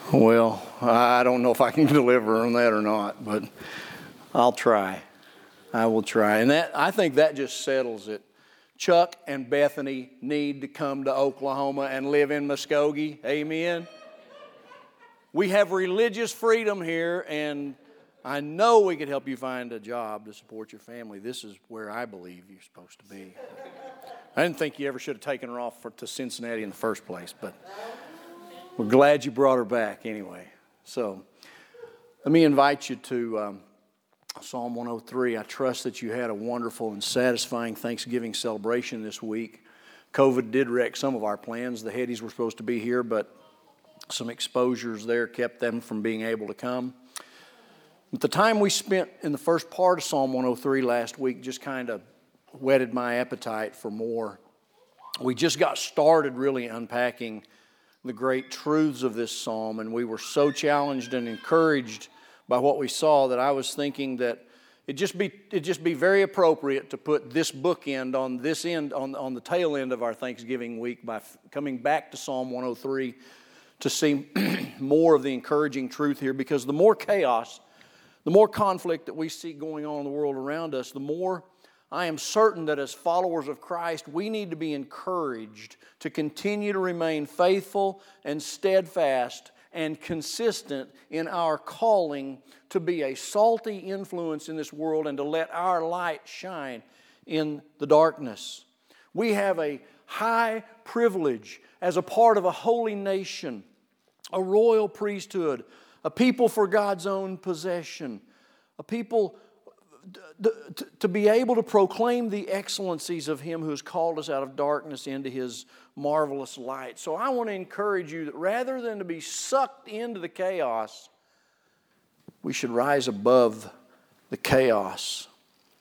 Well, I don't know if I can deliver on that or not, but I'll try. I will try. And I think that just settles it. Chuck and Bethany need to come to Oklahoma and live in Muskogee. Amen. We have religious freedom here, and I know we could help you find a job to support your family. This is where I believe you're supposed to be. I didn't think you ever should have taken her off to Cincinnati in the first place, but we're glad you brought her back anyway. So let me invite you to Psalm 103. I trust that you had a wonderful and satisfying Thanksgiving celebration this week. COVID did wreck some of our plans. The Heddies were supposed to be here, but some exposures there kept them from being able to come. But the time we spent in the first part of Psalm 103 last week just kind of whetted my appetite for more. We just got started really unpacking the great truths of this psalm, and we were so challenged and encouraged by what we saw that I was thinking that it'd just be very appropriate to put this bookend on this end, on the tail end of our Thanksgiving week by coming back to Psalm 103 to see more of the encouraging truth here, because the more chaos, the more conflict that we see going on in the world around us, the more I am certain that as followers of Christ, we need to be encouraged to continue to remain faithful and steadfast and consistent in our calling to be a salty influence in this world and to let our light shine in the darkness. We have a high privilege as a part of a holy nation, a royal priesthood, a people for God's own possession, a people to be able to proclaim the excellencies of Him who has called us out of darkness into His marvelous light. So I want to encourage you that rather than to be sucked into the chaos, we should rise above the chaos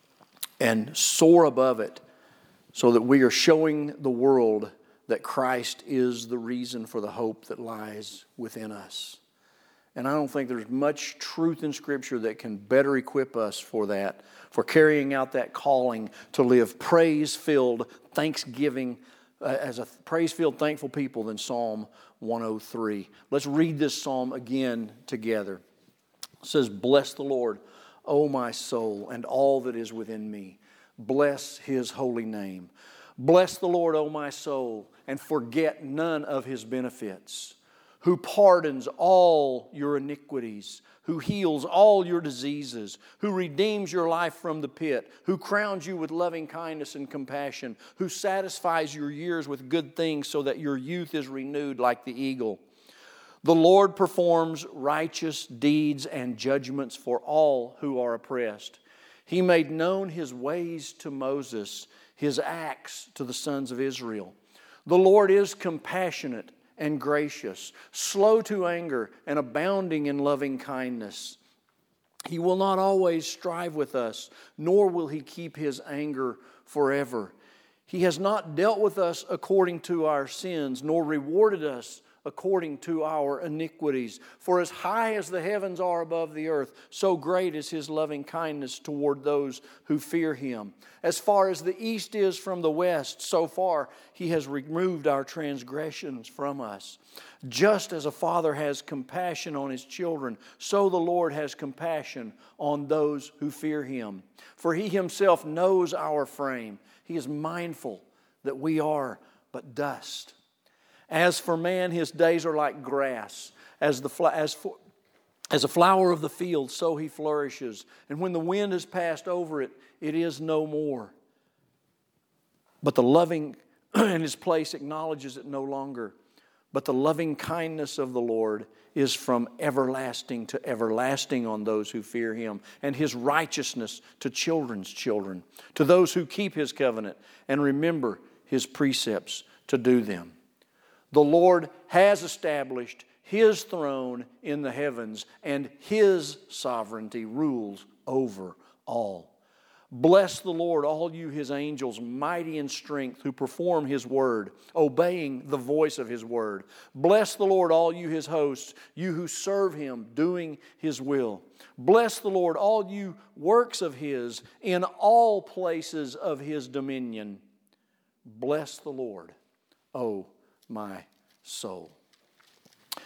and soar above it so that we are showing the world that Christ is the reason for the hope that lies within us. And I don't think there's much truth in Scripture that can better equip us for that, for carrying out that calling to live praise-filled thanksgiving, as a praise-filled thankful people than Psalm 103. Let's read this psalm again together. It says, "Bless the Lord, O my soul, and all that is within me. Bless His holy name. Bless the Lord, O my soul, and forget none of His benefits, who pardons all your iniquities, who heals all your diseases, who redeems your life from the pit, who crowns you with loving kindness and compassion, who satisfies your years with good things so that your youth is renewed like the eagle. The Lord performs righteous deeds and judgments for all who are oppressed. He made known His ways to Moses, His acts to the sons of Israel. The Lord is compassionate and gracious, slow to anger, and abounding in loving kindness. He will not always strive with us, nor will He keep His anger forever. He has not dealt with us according to our sins, nor rewarded us according to our iniquities. For as high as the heavens are above the earth, so great is His loving kindness toward those who fear Him. As far as the east is from the west, so far He has removed our transgressions from us. Just as a father has compassion on his children, so the Lord has compassion on those who fear Him. For He Himself knows our frame. He is mindful that we are but dust. As for man, his days are like grass. As a flower of the field, so he flourishes. And when the wind has passed over it, it is no more. But the loving in his place acknowledges it no longer. But the loving kindness of the Lord is from everlasting to everlasting on those who fear Him, and His righteousness to children's children, to those who keep His covenant and remember His precepts to do them. The Lord has established His throne in the heavens, and His sovereignty rules over all. Bless the Lord, all you His angels, mighty in strength, who perform His word, obeying the voice of His word. Bless the Lord, all you His hosts, you who serve Him, doing His will. Bless the Lord, all you works of His, in all places of His dominion. Bless the Lord, O my soul.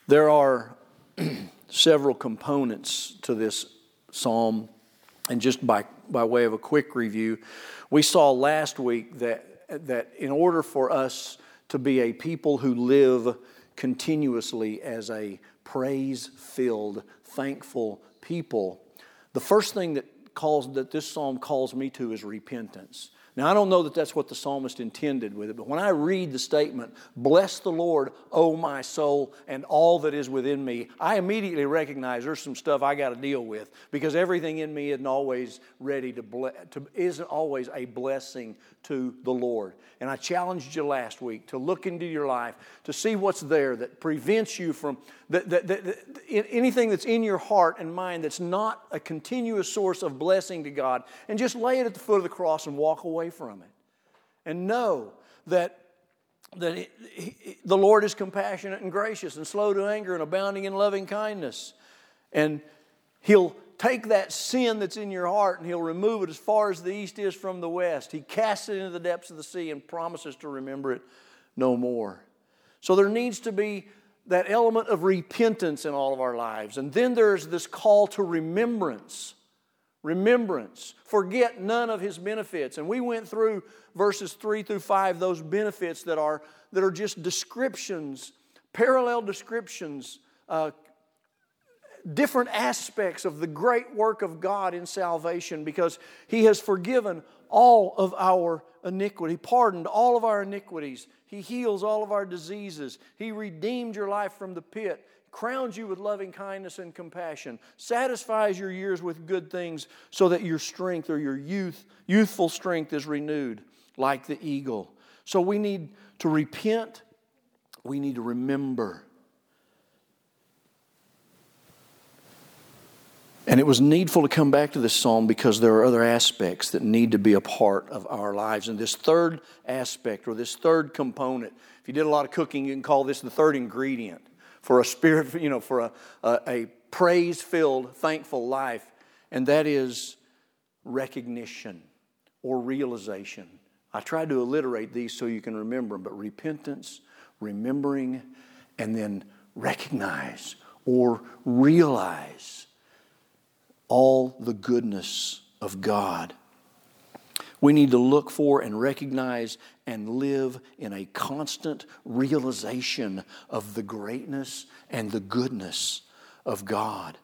There are several components to this psalm, and just by way of a quick review, we saw last week that in order for us to be a people who live continuously as a praise-filled, thankful people, the first thing that this psalm calls me to is repentance. Now, I don't know that that's what the psalmist intended with it, but when I read the statement, "Bless the Lord, O my soul, and all that is within me," I immediately recognize there's some stuff I got to deal with, because everything in me isn't always isn't always a blessing to the Lord. And I challenged you last week to look into your life, to see what's there that prevents you from anything that's in your heart and mind that's not a continuous source of blessing to God, and just lay it at the foot of the cross and walk away from it. And know that the Lord is compassionate and gracious and slow to anger and abounding in loving kindness. And He'll take that sin that's in your heart and He'll remove it as far as the east is from the west. He casts it into the depths of the sea and promises to remember it no more. So there needs to be that element of repentance in all of our lives. And then there's this call to remembrance. Remembrance. Forget none of His benefits. And we went through verses 3 through 5, those benefits that are just descriptions, parallel descriptions, different aspects of the great work of God in salvation, because He has forgiven all of our iniquity, pardoned all of our iniquities. He heals all of our diseases. He redeemed your life from the pit, crowns you with loving kindness and compassion, satisfies your years with good things, so that your strength, or your youthful strength, is renewed like the eagle. So we need to repent. We need to remember. And it was needful to come back to this psalm because there are other aspects that need to be a part of our lives. And this third aspect, or this third component, if you did a lot of cooking, you can call this the third ingredient for a spirit, for a praise-filled, thankful life. And that is recognition or realization. I tried to alliterate these so you can remember them, but repentance, remembering, and then recognize or realize all the goodness of God. We need to look for and recognize and live in a constant realization of the greatness and the goodness of God.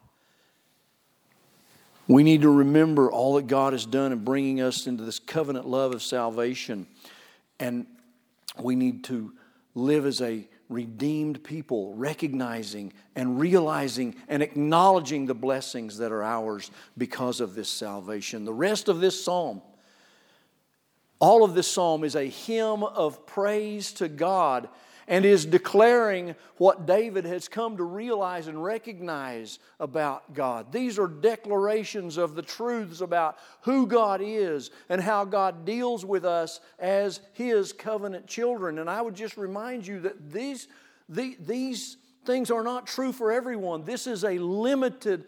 We need to remember all that God has done in bringing us into this covenant love of salvation. And we need to live as a redeemed people, recognizing and realizing and acknowledging the blessings that are ours because of this salvation. The rest of this psalm, all of this psalm, is a hymn of praise to God, and is declaring what David has come to realize and recognize about God. These are declarations of the truths about who God is and how God deals with us as His covenant children. And I would just remind you that these things are not true for everyone. This is limited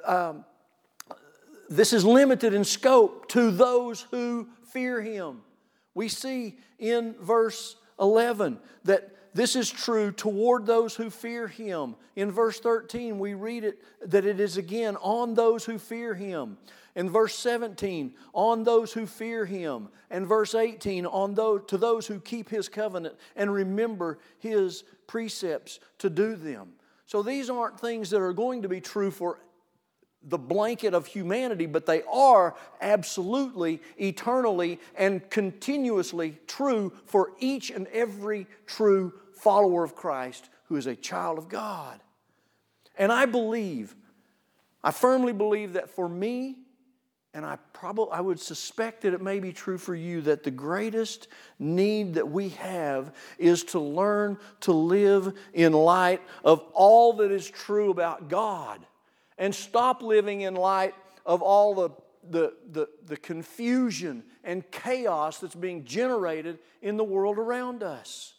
in scope to those who fear Him. We see in verse 11 that this is true toward those who fear Him. In verse 13, we read it that it is again on those who fear Him. In verse 17, on those who fear Him. And verse 18, to those who keep His covenant and remember His precepts to do them. So these aren't things that are going to be true for the blanket of humanity, but they are absolutely, eternally, and continuously true for each and every true follower of Christ who is a child of God. And I firmly believe that for me, and I would suspect that it may be true for you, that the greatest need that we have is to learn to live in light of all that is true about God, and stop living in light of all the confusion and chaos that's being generated in the world around us.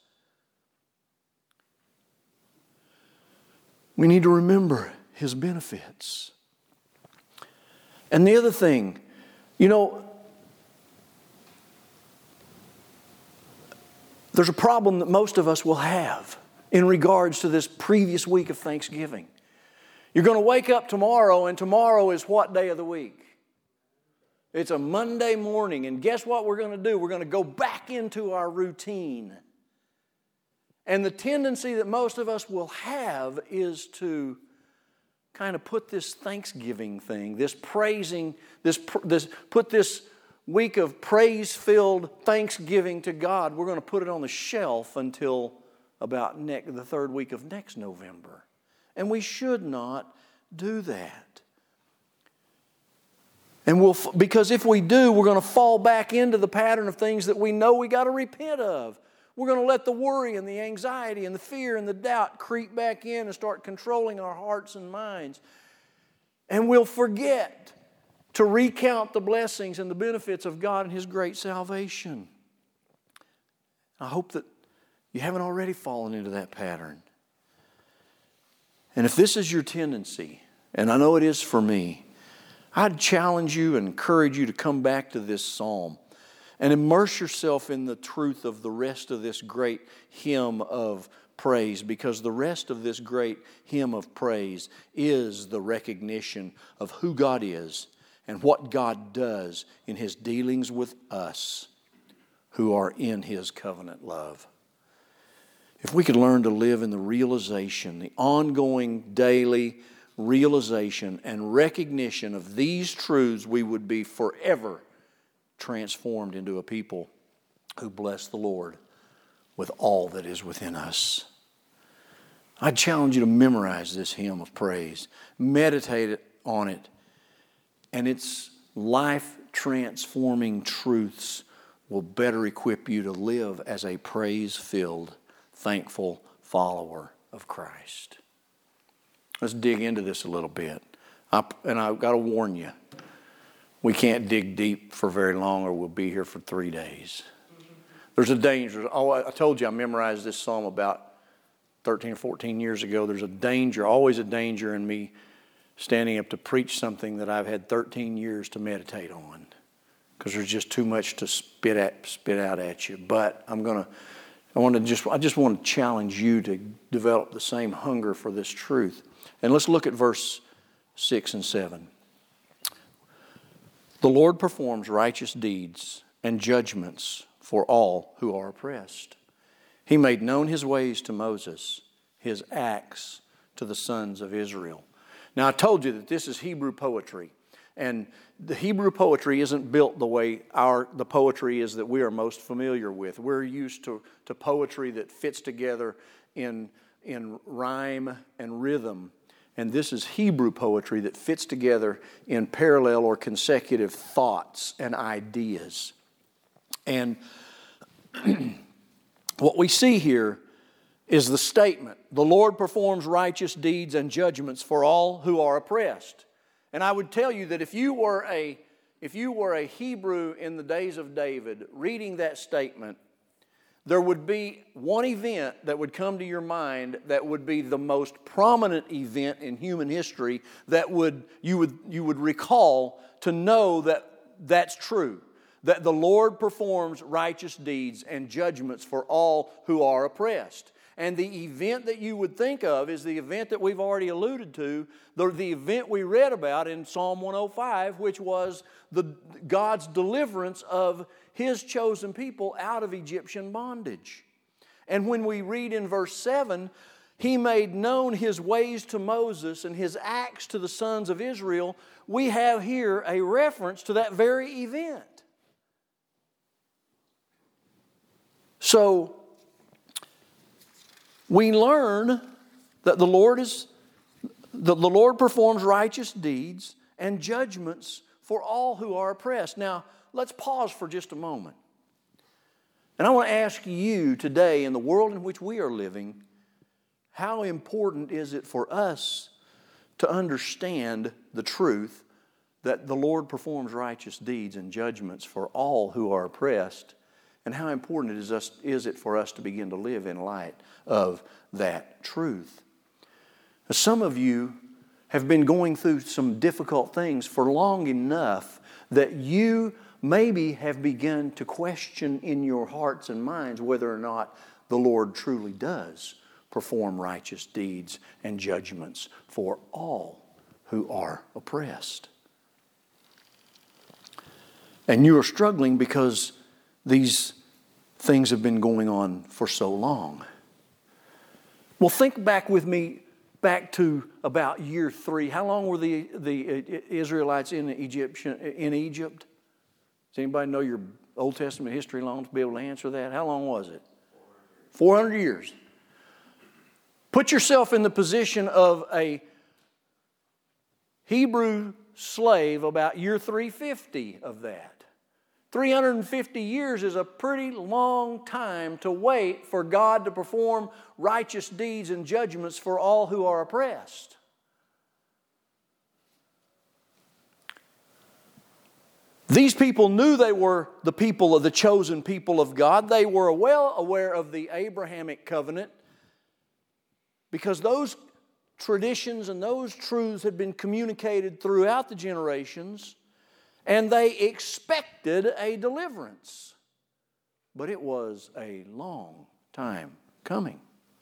We need to remember His benefits. And the other thing, there's a problem that most of us will have. in regards to this previous week of Thanksgiving. You're going to wake up tomorrow, and tomorrow is what day of the week? It's a Monday morning, and guess what we're going to do? We're going to go back into our routine. And the tendency that most of us will have is to kind of put this Thanksgiving thing, this praising, put this week of praise-filled thanksgiving to God, we're going to put it on the shelf until about the third week of next November. And we should not do that. And because if we do, we're going to fall back into the pattern of things that we know we got to repent of. We're going to let the worry and the anxiety and the fear and the doubt creep back in and start controlling our hearts and minds. And we'll forget to recount the blessings and the benefits of God and His great salvation. I hope that you haven't already fallen into that pattern. And if this is your tendency, and I know it is for me, I'd challenge you and encourage you to come back to this psalm and immerse yourself in the truth of the rest of this great hymn of praise, because the rest of this great hymn of praise is the recognition of who God is and what God does in His dealings with us who are in His covenant love. If we could learn to live in the realization, the ongoing daily realization and recognition of these truths, we would be forever transformed into a people who bless the Lord with all that is within us. I challenge you to memorize this hymn of praise. Meditate on it. And its life-transforming truths will better equip you to live as a praise-filled, thankful follower of Christ. Let's dig into this a little bit. And I've got to warn you, we can't dig deep for very long or we'll be here for 3 days. There's a danger. I told you I memorized this psalm about 13 or 14 years ago. There's a danger, always a danger in me standing up to preach something that I've had 13 years to meditate on, because there's just too much to spit out at you. But I just want to challenge you to develop the same hunger for this truth. And let's look at verse 6 and 7. The Lord performs righteous deeds and judgments for all who are oppressed. He made known His ways to Moses, His acts to the sons of Israel. Now, I told you that this is Hebrew poetry. And the Hebrew poetry isn't built the way the poetry is that we are most familiar with. We're used to poetry that fits together in rhyme and rhythm. And this is Hebrew poetry that fits together in parallel or consecutive thoughts and ideas. And what we see here is the statement, the Lord performs righteous deeds and judgments for all who are oppressed. And I would tell you that if you were a Hebrew in the days of David reading that statement, there would be one event that would come to your mind that would be the most prominent event in human history that you would recall to know that that's true. That the Lord performs righteous deeds and judgments for all who are oppressed. And the event that you would think of is the event that we've already alluded to, the event we read about in Psalm 105, which was God's deliverance of His chosen people out of Egyptian bondage. And when we read in verse 7, He made known His ways to Moses and His acts to the sons of Israel, we have here a reference to that very event. So, we learn that the Lord performs righteous deeds and judgments for all who are oppressed. Now, let's pause for just a moment. And I want to ask you today, in the world in which we are living, how important is it for us to understand the truth that the Lord performs righteous deeds and judgments for all who are oppressed? And how important is it for us to begin to live in light of that truth? Now, some of you have been going through some difficult things for long enough that you maybe have begun to question in your hearts and minds whether or not the Lord truly does perform righteous deeds and judgments for all who are oppressed. And you are struggling because these things have been going on for so long. Well, think back with me back to about year 3. How long were the Israelites in Egypt? Does anybody know your Old Testament history long to be able to answer that? How long was it? 400 years. Put yourself in the position of a Hebrew slave about year 350 of that. 350 years is a pretty long time to wait for God to perform righteous deeds and judgments for all who are oppressed. These people knew they were the people of the chosen people of God. They were well aware of the Abrahamic covenant because those traditions and those truths had been communicated throughout the generations, and they expected a deliverance. But it was a long time coming.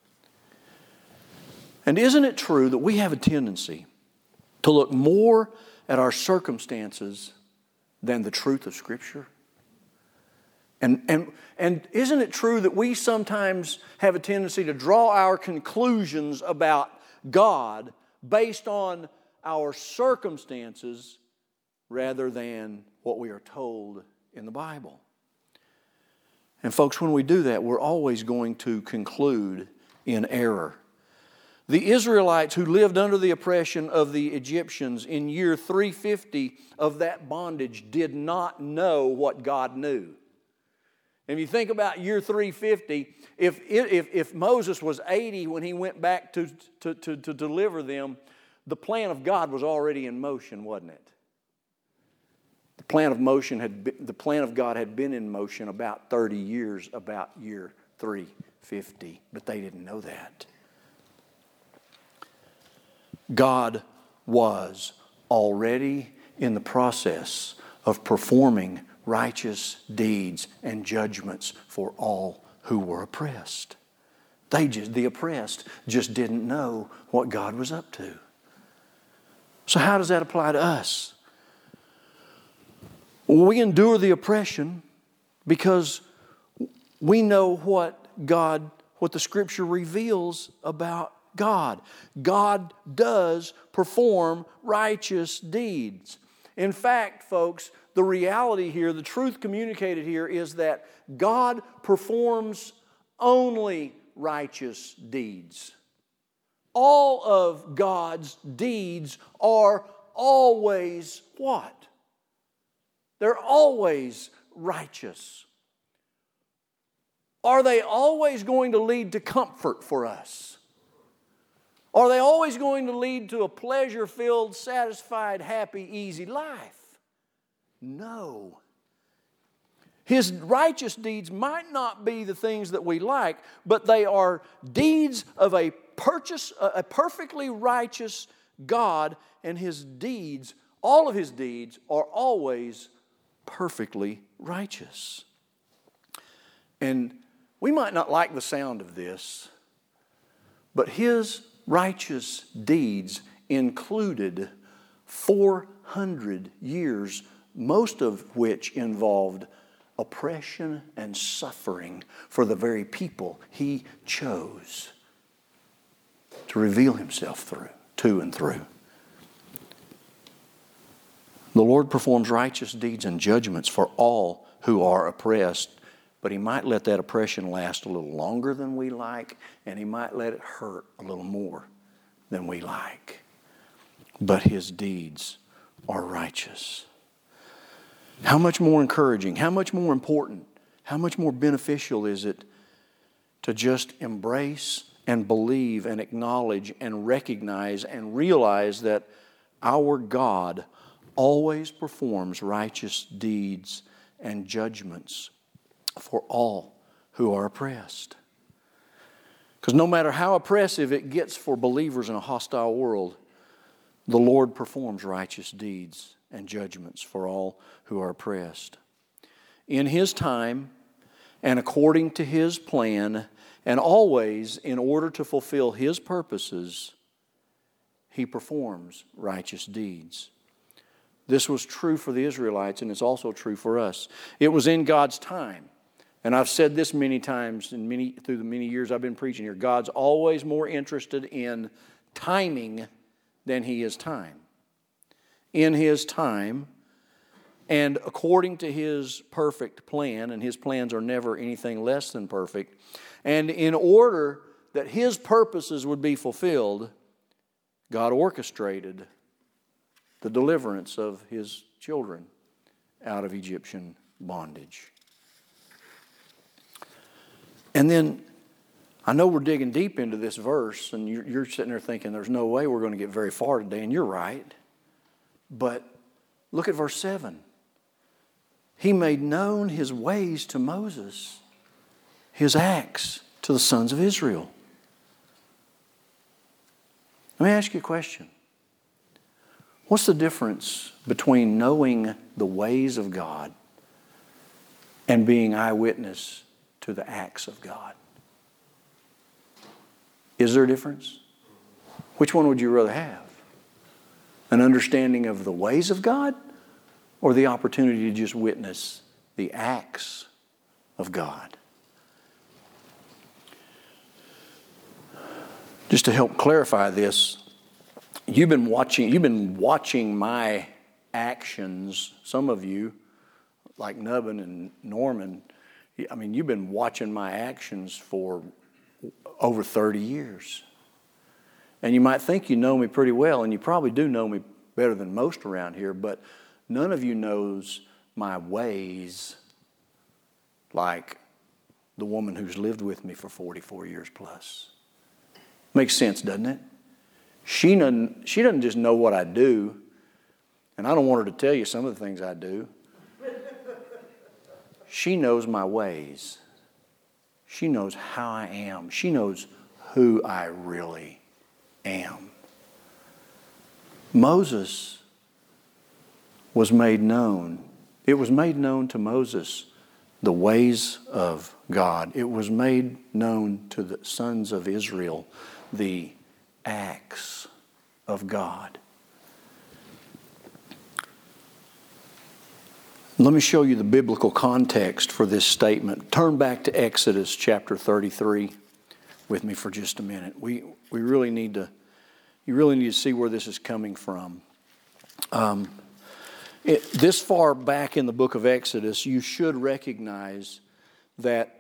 And isn't it true that we have a tendency to look more at our circumstances than the truth of Scripture? And isn't it true that we sometimes have a tendency to draw our conclusions about God based on our circumstances rather than what we are told in the Bible? And folks, when we do that, we're always going to conclude in error. The Israelites who lived under the oppression of the Egyptians in year 350 of that bondage did not know what God knew. And if you think about year 350, if Moses was 80 when he went back to deliver them, the plan of God was already in motion, wasn't it? The plan of God had been in motion about 30 years, about year 350, but they didn't know that. God was already in the process of performing righteous deeds and judgments for all who were oppressed. The oppressed just didn't know what God was up to. So how does that apply to us? We endure the oppression because we know what the Scripture reveals about God. God does perform righteous deeds. In fact, folks, the reality here, the truth communicated here is that God performs only righteous deeds. All of God's deeds are always what? They're always righteous. Are they always going to lead to comfort for us? Are they always going to lead to a pleasure-filled, satisfied, happy, easy life? No. His righteous deeds might not be the things that we like, but they are deeds of a perfectly righteous God, and His deeds, all of His deeds, are always perfectly righteous. And we might not like the sound of this, but His righteous deeds included 400 years, most of which involved oppression and suffering for the very people He chose to reveal Himself to and through. The Lord performs righteous deeds and judgments for all who are oppressed, but He might let that oppression last a little longer than we like, and He might let it hurt a little more than we like. But His deeds are righteous. How much more encouraging, how much more important, how much more beneficial is it to just embrace and believe and acknowledge and recognize and realize that our God always performs righteous deeds and judgments for all who are oppressed. Because no matter how oppressive it gets for believers in a hostile world, the Lord performs righteous deeds and judgments for all who are oppressed. In His time and according to His plan, And always, in order to fulfill His purposes, He performs righteous deeds. This was true for the Israelites, and it's also true for us. It was in God's time. And I've said this many times through the many years I've been preaching here. God's always more interested in timing than He is time. In His time, and according to His perfect plan, and His plans are never anything less than perfect, and in order that His purposes would be fulfilled, God orchestrated the deliverance of His children out of Egyptian bondage. And then, I know we're digging deep into this verse, and you're sitting there thinking, there's no way we're going to get very far today, and you're right. But look at verse 7. He made known His ways to Moses, His acts to the sons of Israel. Let me ask you a question. What's the difference between knowing the ways of God and being eyewitness to the acts of God? Is there a difference? Which one would you rather have? An understanding of the ways of God, or the opportunity to just witness the acts of God? Just to help clarify this, you've been watching my actions. Some of you, like Nubbin and Norman, I mean, you've been watching my actions for over 30 years. And you might think you know me pretty well, and you probably do know me better than most around here, but none of you knows my ways like the woman who's lived with me for 44 years plus. Makes sense, doesn't it? She doesn't just know what I do, and I don't want her to tell you some of the things I do. She knows my ways. She knows how I am. She knows who I really am. Moses was made known. It was made known to Moses the ways of God. It was made known to the sons of Israel the acts of God. Let me show you the biblical context for this statement. Turn back to Exodus chapter 33 with me for just a minute. You really need to see where this is coming from. This far back in the book of Exodus, you should recognize that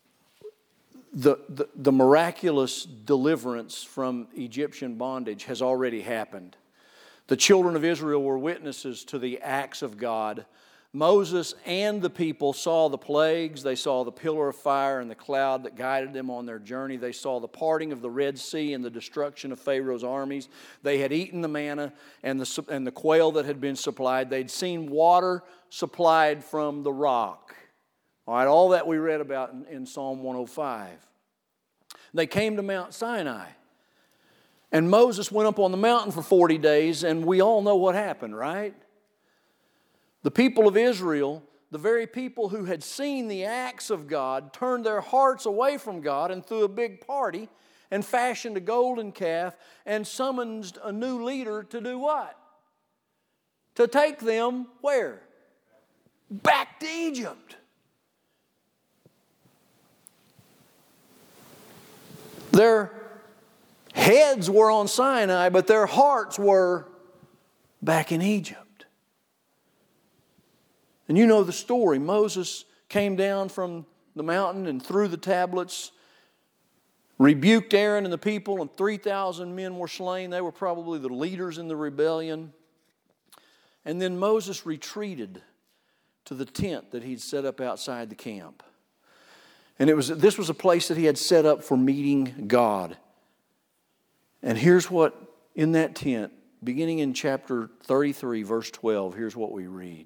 the miraculous deliverance from Egyptian bondage has already happened. The children of Israel were witnesses to the acts of God. Moses and the people saw the plagues. They saw the pillar of fire and the cloud that guided them on their journey. They saw the parting of the Red Sea and the destruction of Pharaoh's armies. They had eaten the manna and the quail that had been supplied. They'd seen water supplied from the rock. All right, all that we read about in Psalm 105. They came to Mount Sinai. And Moses went up on the mountain for 40 days, and we all know what happened, right? The people of Israel, the very people who had seen the acts of God, turned their hearts away from God and threw a big party and fashioned a golden calf and summoned a new leader to do what? To take them where? Back to Egypt. Their heads were on Sinai, but their hearts were back in Egypt. And you know the story. Moses came down from the mountain and threw the tablets, rebuked Aaron and the people, and 3,000 men were slain. They were probably the leaders in the rebellion. And then Moses retreated to the tent that he'd set up outside the camp. And this was a place that he had set up for meeting God. And here's what, in that tent, beginning in chapter 33, verse 12, here's what we read.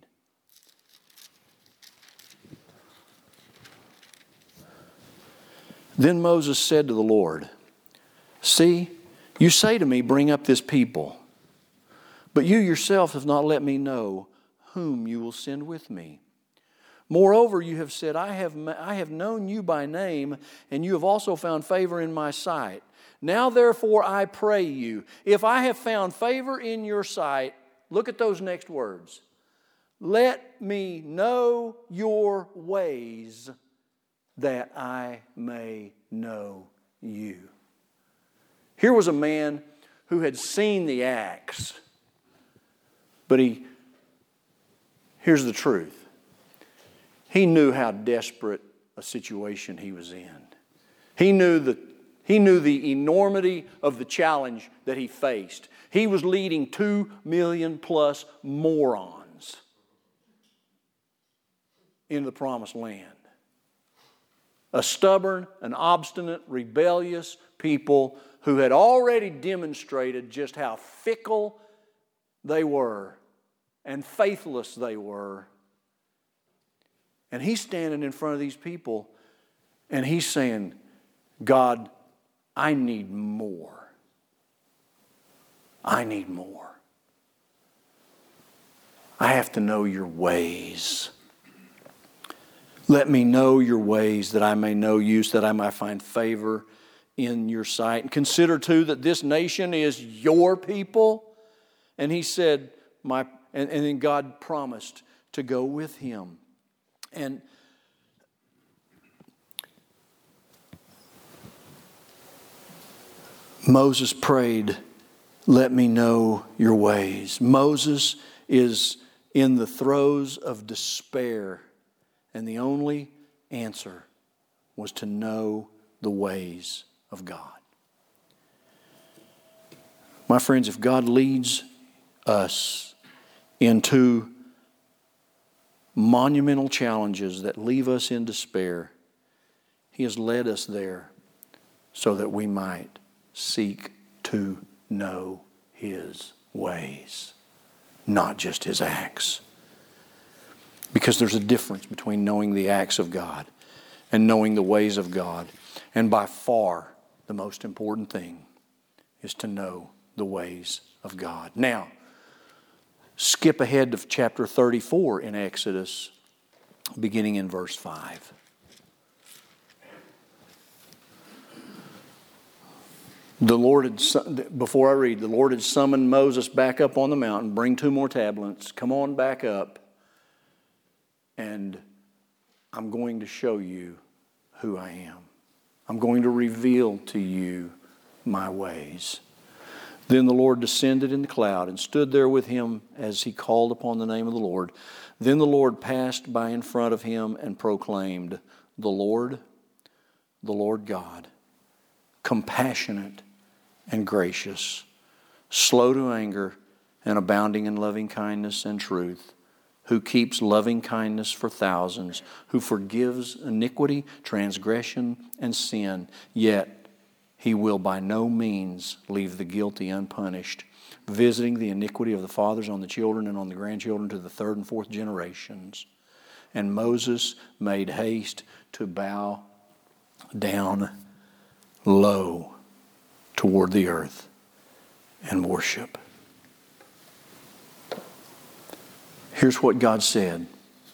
Then Moses said to the Lord, "See, you say to me, bring up this people, but you yourself have not let me know whom you will send with me. Moreover, you have said, I have known you by name, and you have also found favor in my sight. Now therefore I pray you, if I have found favor in your sight, look at those next words. Let me know your ways that I may know you. Here was a man who had seen the acts, but here's the truth. He knew how desperate a situation he was in. He knew the enormity of the challenge that he faced. He was leading 2 million plus morons into the promised land. A stubborn, an obstinate, rebellious people who had already demonstrated just how fickle they were and faithless they were. And he's standing in front of these people and he's saying, God, I need more. I need more. I have to know your ways. Let me know your ways that I may know you, so that I might find favor in your sight. And consider too that this nation is your people. And he said, and then God promised to go with him. And Moses prayed, let me know your ways. Moses is in the throes of despair. And the only answer was to know the ways of God. My friends, if God leads us into monumental challenges that leave us in despair, He has led us there so that we might seek to know His ways, not just His acts. Because there's a difference between knowing the acts of God and knowing the ways of God. And by far, the most important thing is to know the ways of God. Now, skip ahead to chapter 34 in Exodus, beginning in verse 5. Before I read, the Lord had summoned Moses back up on the mountain. Bring 2 more tablets. Come on back up. And I'm going to show you who I am. I'm going to reveal to you my ways. Then the Lord descended in the cloud and stood there with him as he called upon the name of the Lord. Then the Lord passed by in front of him and proclaimed, the Lord God, compassionate and gracious, slow to anger and abounding in loving kindness and truth, who keeps loving kindness for thousands, who forgives iniquity, transgression, and sin, yet He will by no means leave the guilty unpunished, visiting the iniquity of the fathers on the children and on the grandchildren to the 3rd and 4th generations. And Moses made haste to bow down low toward the earth and worship. Here's what God said.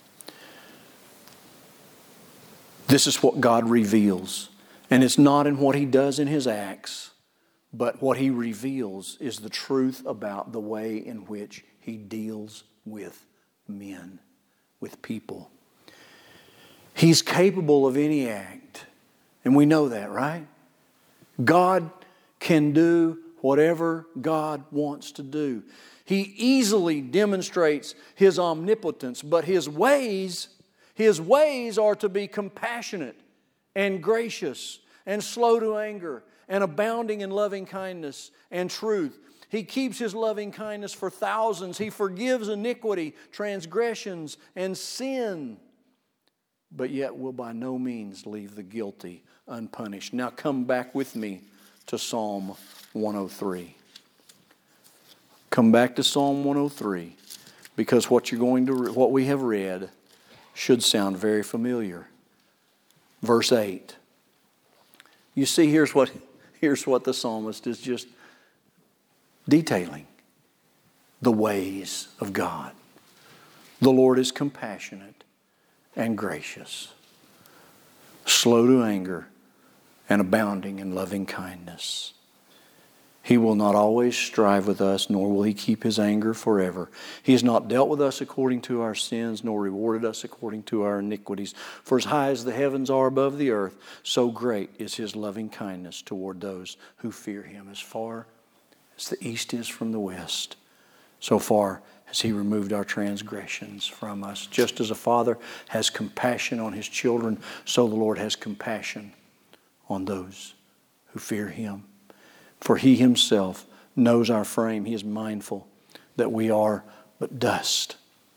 This is what God reveals. And it's not in what He does in His acts, but what He reveals is the truth about the way in which He deals with men, with people. He's capable of any act. And we know that, right? God can do whatever God wants to do. He easily demonstrates His omnipotence, but His ways are to be compassionate and gracious and slow to anger and abounding in loving kindness and truth. He keeps His loving kindness for thousands. He forgives iniquity, transgressions, and sin, but yet will by no means leave the guilty unpunished. Now come back with me to Psalm 103. Come back to Psalm 103, because what we have read should sound very familiar. Verse 8. You see, here's what the psalmist is just detailing. The ways of God. The Lord is compassionate and gracious, slow to anger, and abounding in loving kindness. He will not always strive with us, nor will He keep His anger forever. He has not dealt with us according to our sins, nor rewarded us according to our iniquities. For as high as the heavens are above the earth, so great is His loving kindness toward those who fear Him. As far as the east is from the west, so far has He removed our transgressions from us. Just as a father has compassion on his children, so the Lord has compassion on those who fear Him. For He Himself knows our frame. He is mindful that we are but dust.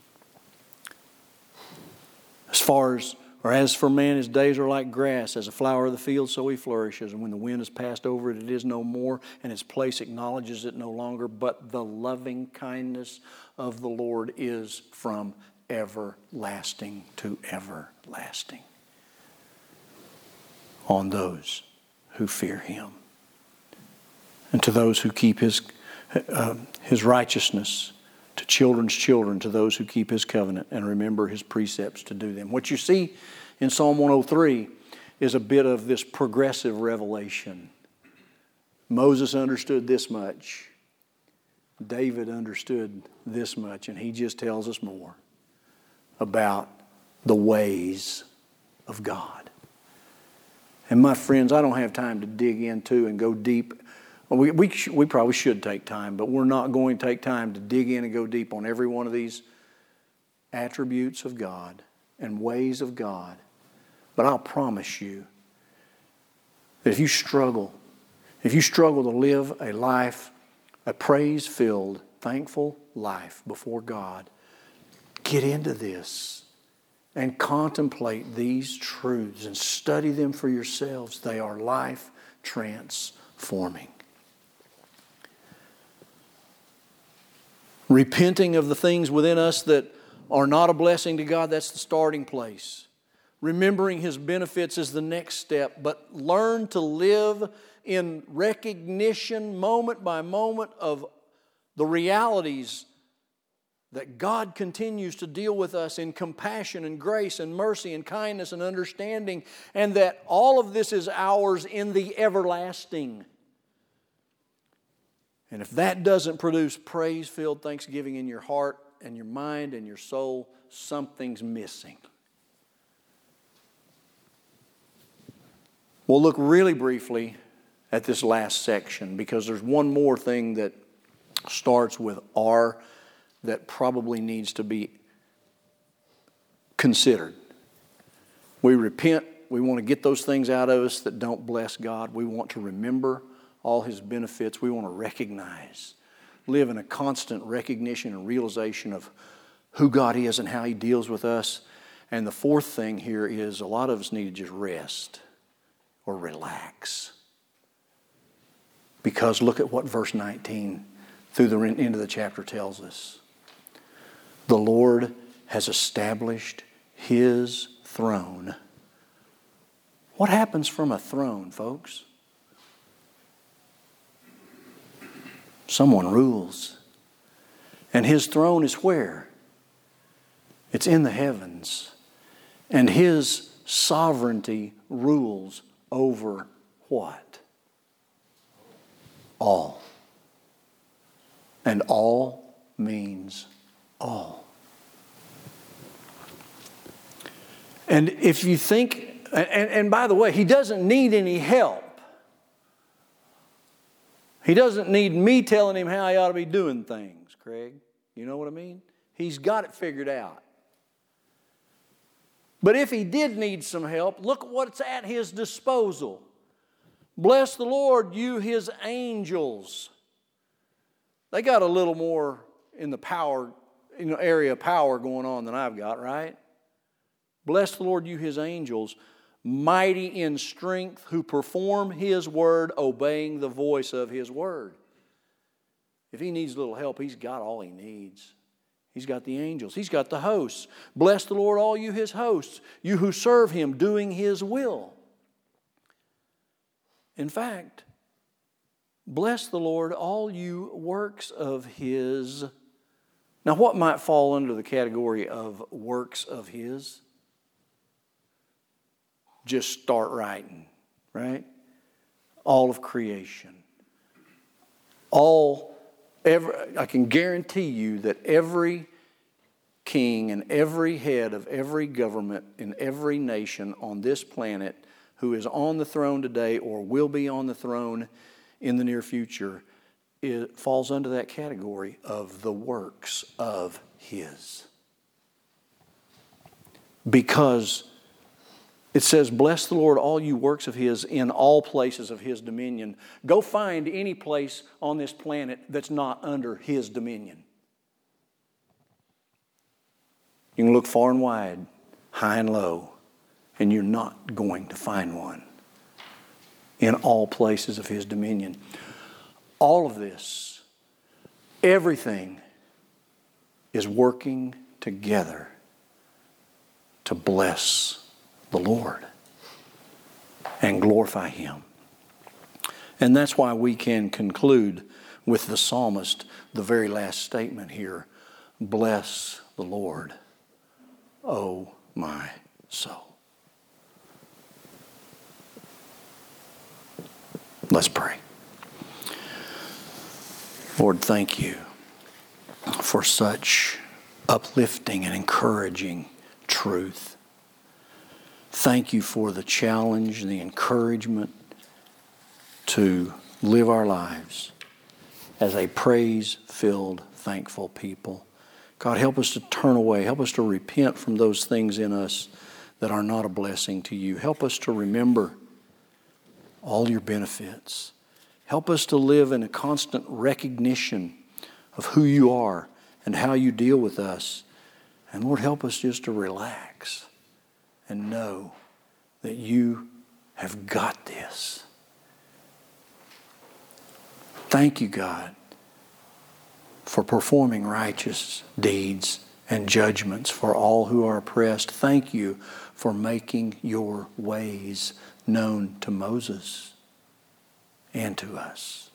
As for man, his days are like grass. As a flower of the field, so he flourishes. And when the wind has passed over it, it is no more, and its place acknowledges it no longer. But the loving kindness of the Lord is from everlasting to everlasting on those who fear Him, and to those who keep His righteousness, to children's children, to those who keep His covenant and remember His precepts to do them. What you see in Psalm 103 is a bit of this progressive revelation. Moses understood this much. David understood this much, and he just tells us more about the ways of God. And my friends, I don't have time to dig into and go deep. We probably should take time, but we're not going to take time to dig in and go deep on every one of these attributes of God and ways of God. But I'll promise you that if you struggle to live a life, a praise-filled, thankful life before God, get into this and contemplate these truths and study them for yourselves. They are life transforming. Repenting of the things within us that are not a blessing to God, that's the starting place. Remembering His benefits is the next step. But learn to live in recognition, moment by moment, of the realities that God continues to deal with us in compassion and grace and mercy and kindness and understanding, and that all of this is ours in the everlasting. And if that doesn't produce praise-filled thanksgiving in your heart and your mind and your soul, something's missing. We'll look really briefly at this last section, because there's one more thing that starts with R that probably needs to be considered. We repent. We want to get those things out of us that don't bless God. We want to remember all His benefits. We want to recognize, live in a constant recognition and realization of who God is and how He deals with us. And the fourth thing here is a lot of us need to just rest or relax. Because look at what verse 19 through the end of the chapter tells us. The Lord has established His throne. What happens from a throne, folks? Someone rules. And His throne is where? It's in the heavens. And His sovereignty rules over what? All. And all means all. And if you think, and by the way, He doesn't need any help. He doesn't need me telling Him how He ought to be doing things, Craig. You know what I mean? He's got it figured out. But if He did need some help, look at what's at His disposal. Bless the Lord, you His angels. They got a little more in the power, area of power going on than I've got, right? Bless the Lord, you His angels, mighty in strength, who perform His word, obeying the voice of His word. If He needs a little help, He's got all He needs. He's got the angels. He's got the hosts. Bless the Lord, all you His hosts, you who serve Him, doing His will. In fact, bless the Lord, all you works of His. Now, what might fall under the category of works of His? just start writing, right? All of creation. I can guarantee you that every king and every head of every government in every nation on this planet who is on the throne today or will be on the throne in the near future, it falls under that category of the works of His. Because it says, bless the Lord, all you works of His in all places of His dominion. Go find any place on this planet that's not under His dominion. You can look far and wide, high and low, and you're not going to find one in all places of His dominion. All of this, everything is working together to bless the Lord and glorify Him. And that's why we can conclude with the psalmist, the very last statement here, bless the Lord, O my soul. Let's pray. Lord, thank you for such uplifting and encouraging truth. Thank you for the challenge, the encouragement to live our lives as a praise-filled, thankful people. God, help us to turn away. Help us to repent from those things in us that are not a blessing to you. Help us to remember all your benefits. Help us to live in a constant recognition of who you are and how you deal with us. And Lord, help us just to relax and know that you have got this. Thank you, God, for performing righteous deeds and judgments for all who are oppressed. Thank you for making your ways known to Moses and to us.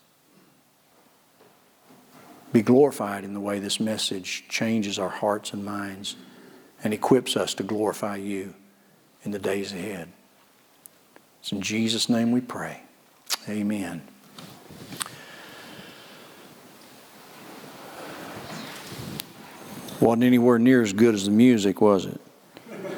Be glorified in the way this message changes our hearts and minds and equips us to glorify you in the days ahead. It's in Jesus' name we pray. Amen. Wasn't anywhere near as good as the music, was it?